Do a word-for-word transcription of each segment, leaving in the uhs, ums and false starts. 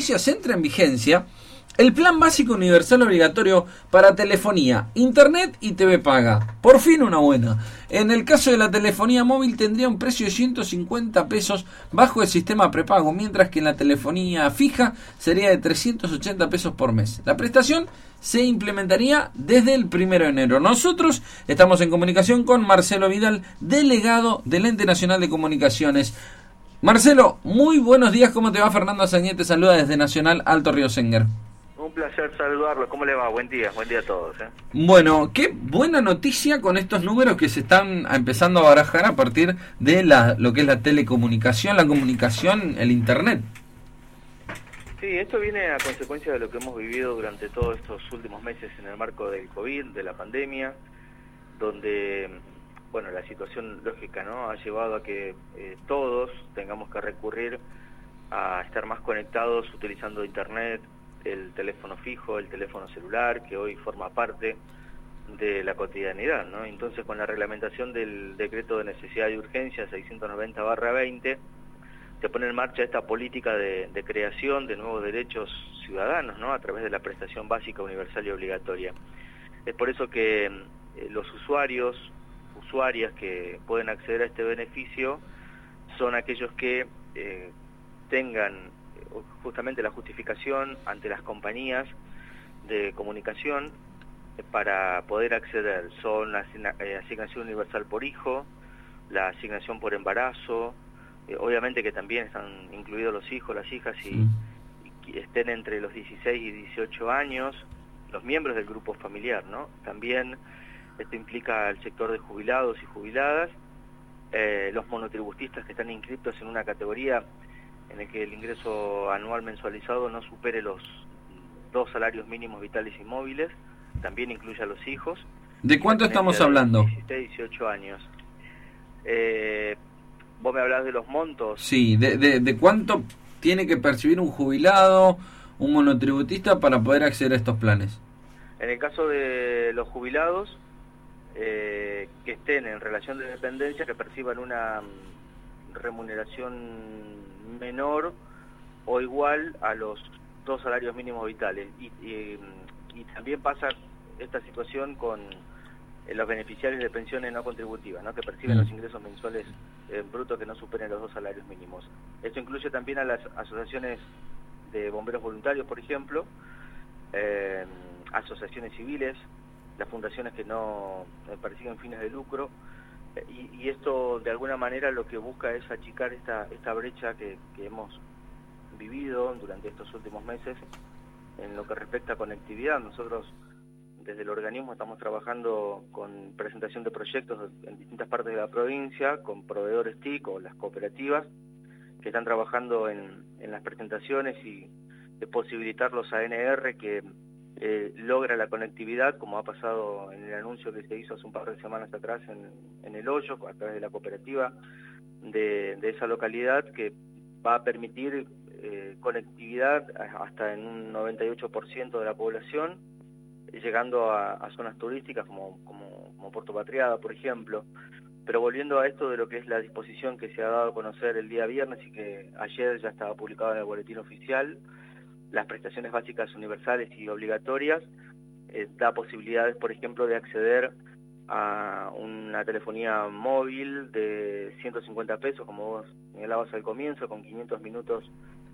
noticias entra en vigencia el Plan Básico Universal Obligatorio para telefonía, internet y T V paga. Por fin una buena. En el caso de la telefonía móvil tendría un precio de ciento cincuenta pesos bajo el sistema prepago, mientras que en la telefonía fija sería de trescientos ochenta pesos por mes. La prestación se implementaría desde el primero de enero. Nosotros estamos en comunicación con Marcelo Vidal, delegado del Ente Nacional de Comunicaciones. Marcelo, muy buenos días. ¿Cómo te va? Fernando Azañete te saluda desde Nacional Alto Río Senguer. Un placer saludarlo. ¿Cómo le va? Buen día, buen día a todos. ¿eh? Bueno, qué buena noticia con estos números que se están empezando a barajar a partir de la, lo que es la telecomunicación, la comunicación, el internet. Sí, esto viene a consecuencia de lo que hemos vivido durante todos estos últimos meses en el marco del COVID, de la pandemia, donde, bueno, la situación lógica, ¿no?, ha llevado a que eh, todos tengamos que recurrir a estar más conectados utilizando internet, el teléfono fijo, el teléfono celular, que hoy forma parte de la cotidianidad, ¿no? Entonces, con la reglamentación del decreto de necesidad y urgencia seiscientos noventa barra veinte, se pone en marcha esta política de, de creación de nuevos derechos ciudadanos, ¿no?, a través de la prestación básica universal y obligatoria. Es por eso que eh, los usuarios, usuarias que pueden acceder a este beneficio son aquellos que eh, tengan justamente la justificación ante las compañías de comunicación para poder acceder. Son la asigna, eh, asignación universal por hijo, la asignación por embarazo, eh, obviamente que también están incluidos los hijos, las hijas y, sí. y estén entre los dieciséis y dieciocho años, los miembros del grupo familiar, ¿no? También esto implica al sector de jubilados y jubiladas, eh, los monotributistas que están inscritos en una categoría en el que el ingreso anual mensualizado no supere los dos salarios mínimos vitales y móviles, también incluye a los hijos. ¿De cuánto estamos hablando? dieciséis, dieciocho años. Eh, ¿Vos me hablás de los montos? Sí, de, de, de cuánto tiene que percibir un jubilado, un monotributista para poder acceder a estos planes. En el caso de los jubilados, eh, que estén en relación de dependencia, que perciban una remuneración menor o igual a los dos salarios mínimos vitales. Y, y, y también pasa esta situación con eh, los beneficiarios de pensiones no contributivas, ¿no?, que perciben mm. los ingresos mensuales eh, brutos que no superen los dos salarios mínimos. Esto incluye también a las asociaciones de bomberos voluntarios, por ejemplo, eh, asociaciones civiles, las fundaciones que no eh, persiguen fines de lucro. Y, y esto de alguna manera lo que busca es achicar esta, esta brecha que, que hemos vivido durante estos últimos meses en lo que respecta a conectividad. Nosotros desde el organismo estamos trabajando con presentación de proyectos en distintas partes de la provincia, con proveedores T I C o las cooperativas que están trabajando en, en las presentaciones y de posibilitar los A N R que Eh, logra la conectividad, como ha pasado en el anuncio que se hizo hace un par de semanas atrás en, en El Hoyo, a través de la cooperativa de, de esa localidad, que va a permitir eh, conectividad hasta en un noventa y ocho por ciento de la población, llegando a, a zonas turísticas como, como, como Puerto Patriada, por ejemplo. Pero volviendo a esto de lo que es la disposición que se ha dado a conocer el día viernes y que ayer ya estaba publicado en el boletín oficial, las prestaciones básicas universales y obligatorias, eh, da posibilidades, por ejemplo, de acceder a una telefonía móvil de ciento cincuenta pesos, como vos señalabas al comienzo, con quinientos minutos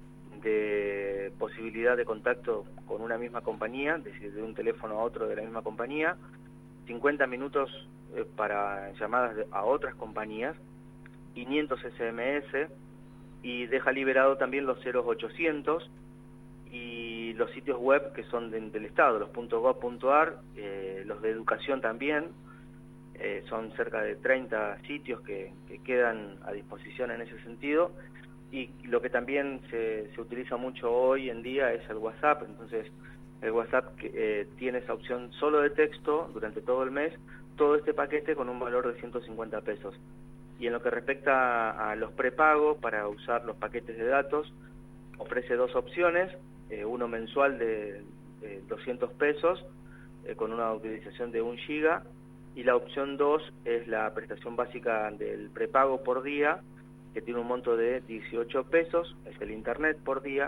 de posibilidad de contacto con una misma compañía, es decir, de un teléfono a otro de la misma compañía, cincuenta minutos eh, para llamadas de, a otras compañías, quinientos S M S, y deja liberado también los cero ochocientos, y los sitios web que son de, del Estado, los .gov.ar, eh, los de educación también, eh, son cerca de treinta sitios que, que quedan a disposición en ese sentido, y lo que también se, se utiliza mucho hoy en día es el WhatsApp. Entonces el WhatsApp que, eh, tiene esa opción solo de texto durante todo el mes, todo este paquete con un valor de ciento cincuenta pesos. Y en lo que respecta a, a los prepagos para usar los paquetes de datos, ofrece dos opciones. Eh, uno mensual de, de doscientos pesos eh, con una utilización de un giga, y la opción dos es la prestación básica del prepago por día, que tiene un monto de dieciocho pesos, es el internet por día,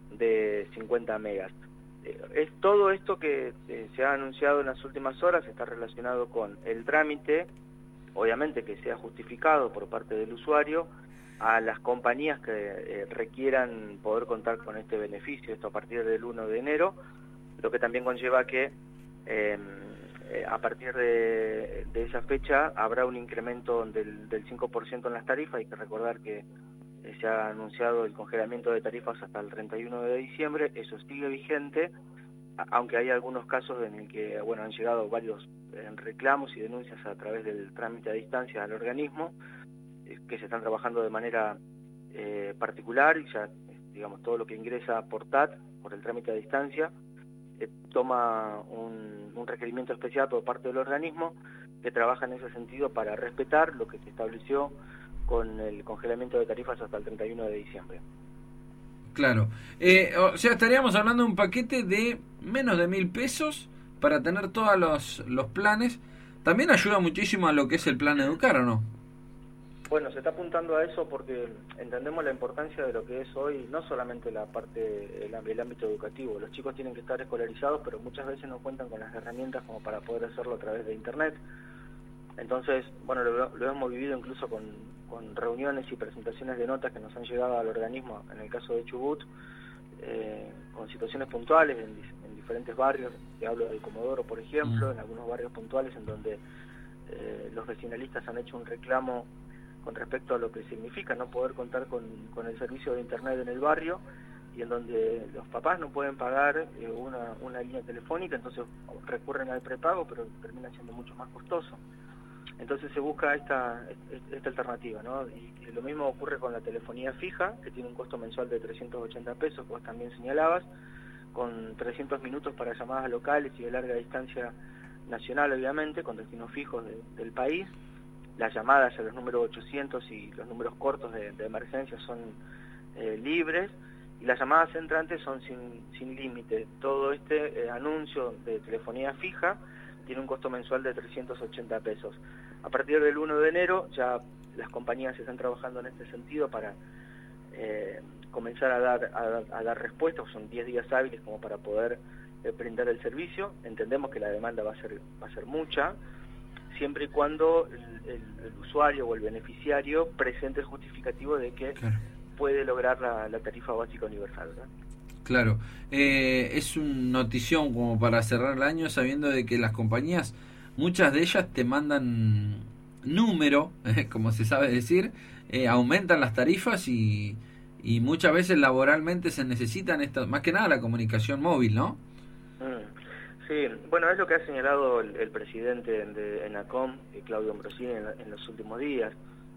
de cincuenta megas. Eh, es todo esto que eh, se ha anunciado en las últimas horas está relacionado con el trámite, obviamente que sea justificado por parte del usuario, a las compañías que eh, requieran poder contar con este beneficio, esto a partir del uno de enero, lo que también conlleva que eh, eh, a partir de, de esa fecha habrá un incremento del, del cinco por ciento en las tarifas. Hay que recordar que eh, se ha anunciado el congelamiento de tarifas hasta el treinta y uno de diciembre, eso sigue vigente, aunque hay algunos casos en el que bueno han llegado varios eh, reclamos y denuncias a través del trámite a distancia al organismo, que se están trabajando de manera eh, particular, y ya, digamos, todo lo que ingresa por T A T, por el trámite a distancia, eh, toma un, un requerimiento especial por parte del organismo que trabaja en ese sentido para respetar lo que se estableció con el congelamiento de tarifas hasta el treinta y uno de diciembre. Claro, eh, o sea, estaríamos hablando de un paquete de menos de mil pesos para tener todos los, los planes. También ayuda muchísimo a lo que es el plan Educar, ¿o no? Bueno, se está apuntando a eso porque entendemos la importancia de lo que es hoy, no solamente la parte, el, el ámbito educativo. Los chicos tienen que estar escolarizados, pero muchas veces no cuentan con las herramientas como para poder hacerlo a través de Internet. Entonces, bueno, lo, lo hemos vivido incluso con, con reuniones y presentaciones de notas que nos han llegado al organismo, en el caso de Chubut, eh, con situaciones puntuales en, en diferentes barrios. Te hablo de Comodoro, por ejemplo, mm. en algunos barrios puntuales en donde eh, los vecinalistas han hecho un reclamo con respecto a lo que significa no poder contar con, con el servicio de Internet en el barrio, y en donde los papás no pueden pagar eh, una, una línea telefónica, entonces recurren al prepago, pero termina siendo mucho más costoso. Entonces se busca esta, esta alternativa, ¿no? Y, y lo mismo ocurre con la telefonía fija, que tiene un costo mensual de trescientos ochenta pesos, que vos también señalabas, con trescientos minutos para llamadas locales y de larga distancia nacional, obviamente, con destinos fijos de, del país. Las llamadas a los números ochocientos y los números cortos de, de emergencia son eh, libres, y las llamadas entrantes son sin, sin límite. Todo este eh, anuncio de telefonía fija tiene un costo mensual de trescientos ochenta pesos. A partir del uno de enero ya las compañías están trabajando en este sentido para eh, comenzar a dar, a, a dar respuestas. Son diez días hábiles como para poder eh, brindar el servicio. Entendemos que la demanda va a ser, va a ser mucha, siempre y cuando el, el, el usuario o el beneficiario presente el justificativo de que claro. puede lograr la, la tarifa básica universal, ¿verdad? Claro, eh, es una notición como para cerrar el año, sabiendo de que las compañías, muchas de ellas te mandan número, eh, como se sabe decir, eh, aumentan las tarifas y, y muchas veces laboralmente se necesitan estas, más que nada la comunicación móvil, ¿no? Mm. Sí, bueno, es lo que ha señalado el, el presidente de ENACOM, Claudio Ambrosini, en, en los últimos días,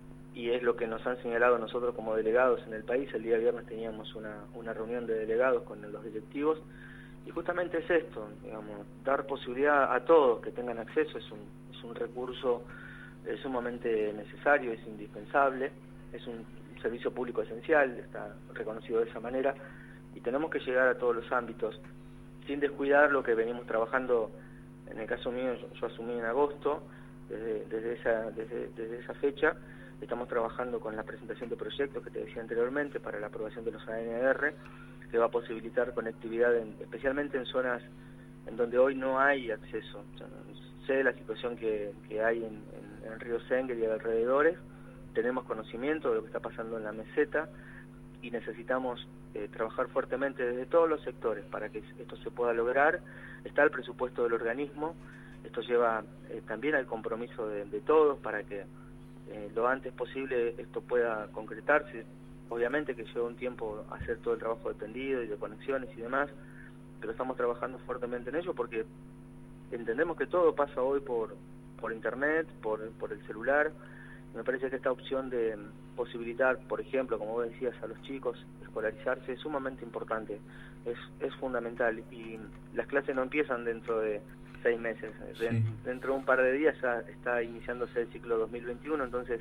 y es lo que nos han señalado nosotros como delegados en el país. El día viernes teníamos una, una reunión de delegados con los directivos, y justamente es esto, digamos, dar posibilidad a todos que tengan acceso. Es un, es un recurso eh, sumamente necesario, es indispensable, es un servicio público esencial, está reconocido de esa manera, y tenemos que llegar a todos los ámbitos, sin descuidar lo que venimos trabajando. En el caso mío, yo, yo asumí en agosto, desde, desde, esa, desde, desde esa fecha, estamos trabajando con la presentación de proyectos que te decía anteriormente para la aprobación de los A N R, que va a posibilitar conectividad, en, especialmente en zonas en donde hoy no hay acceso. O sea, sé de la situación que, que hay en, en, en Río Sengue y alrededores, tenemos conocimiento de lo que está pasando en la meseta, y necesitamos eh, trabajar fuertemente desde todos los sectores para que esto se pueda lograr. Está el presupuesto del organismo, esto lleva eh, también al compromiso de, de todos para que eh, lo antes posible esto pueda concretarse. Obviamente que lleva un tiempo hacer todo el trabajo de tendido y de conexiones y demás, pero estamos trabajando fuertemente en ello porque entendemos que todo pasa hoy por, por internet, por, por el celular. Me parece que esta opción de posibilitar, por ejemplo, como vos decías, a los chicos escolarizarse es sumamente importante, es, es fundamental, y las clases no empiezan dentro de seis meses, sí. Dentro de un par de días ya está iniciándose el ciclo dos mil veintiuno, entonces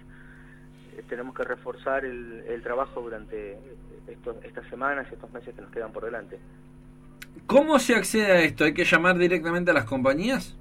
eh, tenemos que reforzar el, el trabajo durante estos, estas semanas y estos meses que nos quedan por delante. ¿Cómo se accede a esto? ¿Hay que llamar directamente a las compañías?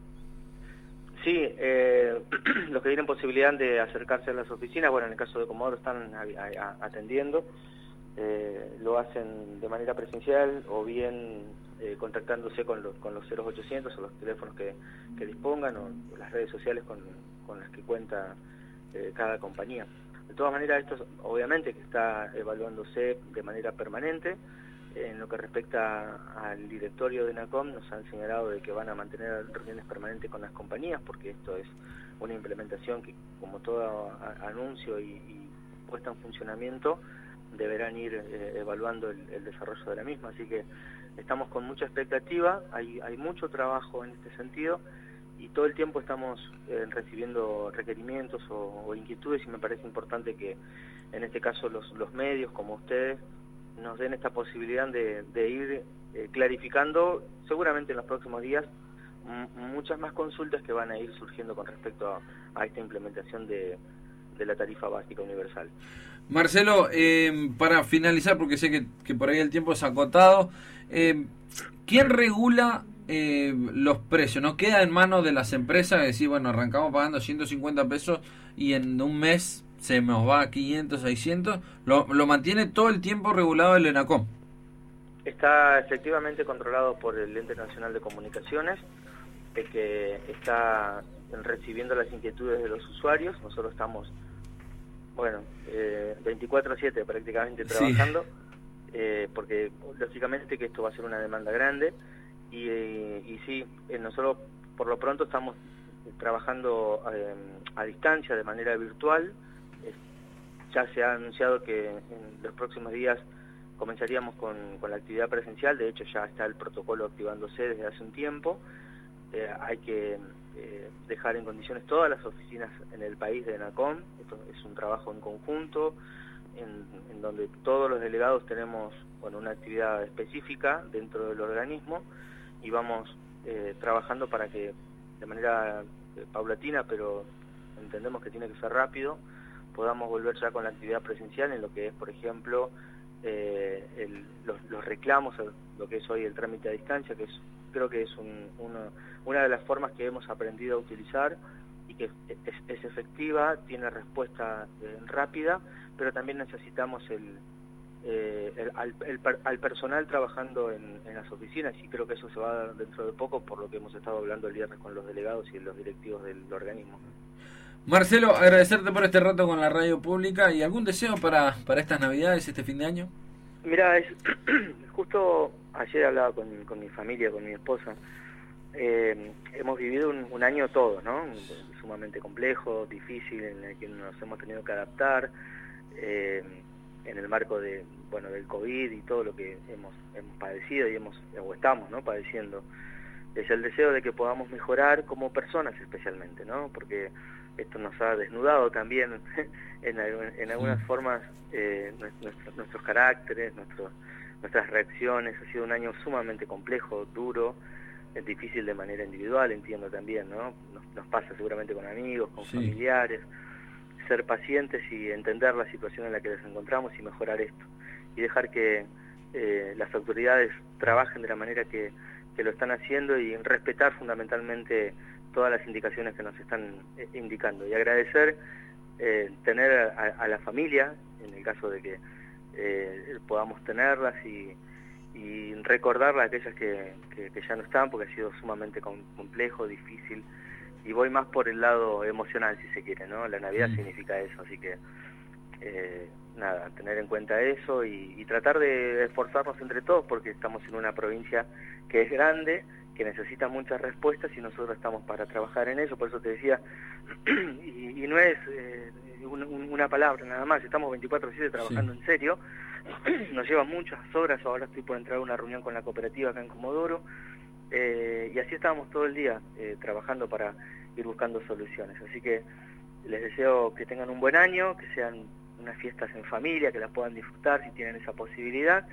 Sí, eh, los que tienen posibilidad de acercarse a las oficinas, bueno, en el caso de Comodoro están a, a, atendiendo, eh, lo hacen de manera presencial o bien eh, contactándose con los, con los cero ochocientos o los teléfonos que, que dispongan o las redes sociales con, con las que cuenta eh, cada compañía. De todas maneras, esto obviamente que está evaluándose de manera permanente. En lo que respecta al directorio de ENACOM, nos han señalado de que van a mantener reuniones permanentes con las compañías, porque esto es una implementación que, como todo anuncio y, y puesta en funcionamiento, deberán ir eh, evaluando el, el desarrollo de la misma. Así que estamos con mucha expectativa, hay, hay mucho trabajo en este sentido, y todo el tiempo estamos eh, recibiendo requerimientos o, o inquietudes, y me parece importante que en este caso los, los medios como ustedes nos den esta posibilidad de, de ir eh, clarificando seguramente en los próximos días muchas más consultas que van a ir surgiendo con respecto a, a esta implementación de, de la tarifa básica universal. Marcelo, eh, para finalizar, porque sé que, que por ahí el tiempo es acotado, eh, ¿quién regula eh, los precios? ¿No queda en manos de las empresas decir, bueno, arrancamos pagando ciento cincuenta pesos y en un mes se nos va a quinientos, seiscientos? ¿Lo, lo mantiene todo el tiempo regulado el ENACOM? Está efectivamente controlado por el Ente Nacional de Comunicaciones, de que está recibiendo las inquietudes de los usuarios. Nosotros estamos, bueno, eh, veinticuatro siete prácticamente trabajando, sí. eh, porque lógicamente que esto va a ser una demanda grande, y, eh, y sí, eh, nosotros por lo pronto estamos trabajando eh, a distancia, de manera virtual. Eh, ya se ha anunciado que en los próximos días comenzaríamos con, con la actividad presencial. De hecho ya está el protocolo activándose desde hace un tiempo. Eh, hay que eh, dejar en condiciones todas las oficinas en el país de ENACOM. Esto es un trabajo en conjunto, en, en donde todos los delegados tenemos, bueno, una actividad específica dentro del organismo, y vamos eh, trabajando para que de manera eh, paulatina, pero entendemos que tiene que ser rápido, podamos volver ya con la actividad presencial en lo que es, por ejemplo, eh, el, los, los reclamos, lo que es hoy el trámite a distancia, que es, creo que es un, una, una de las formas que hemos aprendido a utilizar y que es, es efectiva, tiene respuesta eh, rápida, pero también necesitamos el, eh, el, al, el, al personal trabajando en, en las oficinas, y creo que eso se va a dar dentro de poco, por lo que hemos estado hablando el viernes con los delegados y los directivos del organismo. Marcelo, agradecerte por este rato con la radio pública. ¿Y algún deseo para, para estas navidades, este fin de año? Mira, es, justo ayer hablaba con, con mi familia, con mi esposa. Eh, hemos vivido un, un año todo, ¿no? Sumamente complejo, difícil, en el que nos hemos tenido que adaptar eh, en el marco de, bueno, del COVID y todo lo que hemos, hemos padecido y hemos o estamos, ¿no?, padeciendo. Es el deseo de que podamos mejorar como personas, especialmente, ¿no? Porque esto nos ha desnudado también en, en algunas formas eh, nuestro, nuestros caracteres, nuestro, nuestras reacciones. Ha sido un año sumamente complejo, duro, es difícil de manera individual, entiendo también, ¿no? Nos, nos pasa seguramente con amigos, con sí. familiares. Ser pacientes y entender la situación en la que nos encontramos y mejorar esto. Y dejar que eh, las autoridades trabajen de la manera que, que lo están haciendo, y respetar fundamentalmente todas las indicaciones que nos están eh, indicando, y agradecer eh, tener a, a la familia, en el caso de que eh, podamos tenerlas, y, y recordarlas a aquellas que, que, que ya no están, porque ha sido sumamente com complejo, difícil, y voy más por el lado emocional, si se quiere, ¿no? La Navidad mm. significa eso, así que eh, nada, tener en cuenta eso y, y tratar de esforzarnos entre todos, porque estamos en una provincia que es grande, que necesita muchas respuestas, y nosotros estamos para trabajar en eso. Por eso te decía, y, y no es eh, un, un, una palabra nada más, estamos veinticuatro siete trabajando sí. en serio, nos lleva muchas horas. Ahora estoy por entrar a una reunión con la cooperativa acá en Comodoro, eh, y así estábamos todo el día eh, trabajando para ir buscando soluciones. Así que les deseo que tengan un buen año, que sean unas fiestas en familia, que las puedan disfrutar si tienen esa posibilidad,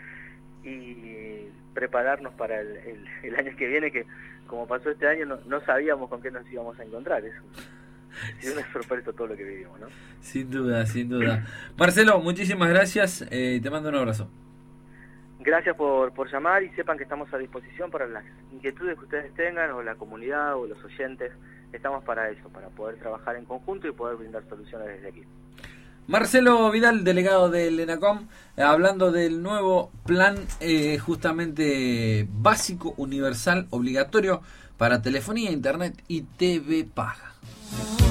y prepararnos para el, el, el año que viene, que como pasó este año no, no sabíamos con qué nos íbamos a encontrar. Eso ha sido una sorpresa todo lo que vivimos, ¿no? Sin duda, sin duda. Marcelo, muchísimas gracias, eh, te mando un abrazo. Gracias por, por llamar, y sepan que estamos a disposición para las inquietudes que ustedes tengan, o la comunidad o los oyentes. Estamos para eso, para poder trabajar en conjunto y poder brindar soluciones desde aquí. Marcelo Vidal, delegado del ENACOM, eh, hablando del nuevo plan eh, justamente básico, universal, obligatorio para telefonía, internet y T V paga.